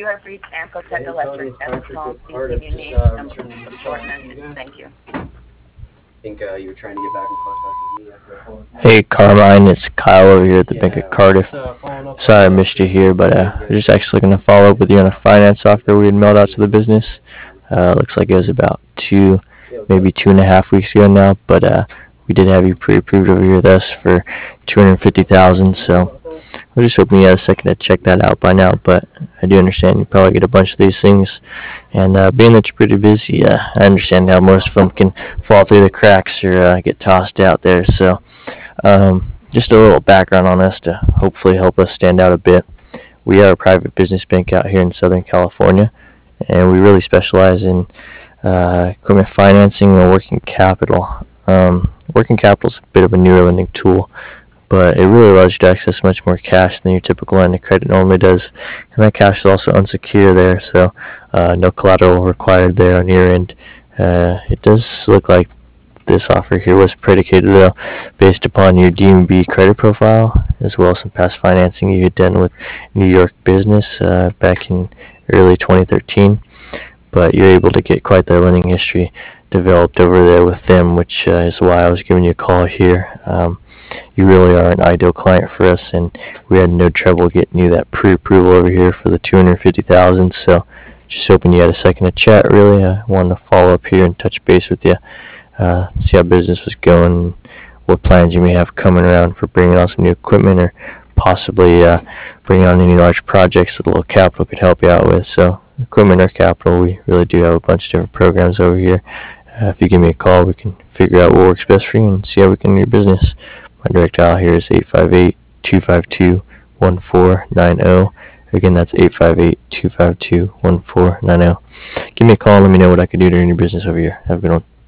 You are brief Ampotech Electric telephone. Please give your name, number, and short message. Thank you. think you were trying to get back in contact with me after I called. Hey Carmine, it's Kyle over here at the Bank of Cardiff. Sorry I missed you here, but we're just actually going to follow up with you on a finance software we had mailed out to the business. Looks like it was about maybe 2.5 weeks ago now, but we did have you pre-approved over here with us for 250,000. So we're just hoping you had a second to check that out by now. But I do understand you probably get a bunch of these things, and being that you're pretty busy, I understand how most of them can fall through the cracks or get tossed out there. So just a little background on us to hopefully help us stand out a bit. We are a private business bank out here in Southern California, and we really specialize in equipment financing and working capital. Working capital is a bit of a newer lending tool, but it really allows you to access much more cash than your typical line of credit normally does. And that cash is also unsecure there, so no collateral required there on your end. It does look like this offer here was predicated, though, based upon your DMB credit profile, as well as some past financing you had done with New York Business back in early 2013. But you're able to get quite the lending history developed over there with them, which is why I was giving you a call here. You really are an ideal client for us, and we had no trouble getting you that pre-approval over here for the 250,000. So just hoping you had a second to chat. Really, I wanted to follow up here and touch base with you, see how business was going, what plans you may have coming around for bringing on some new equipment, or possibly bringing on any large projects that a little capital could help you out with. So equipment or capital, we really do have a bunch of different programs over here. If you give me a call, we can figure out what works best for you and see how we can do your business. My direct dial here is 858-252-1490. Again, that's 858-252-1490. Give me a call and let me know what I can do to earn your business over here. Have a good one.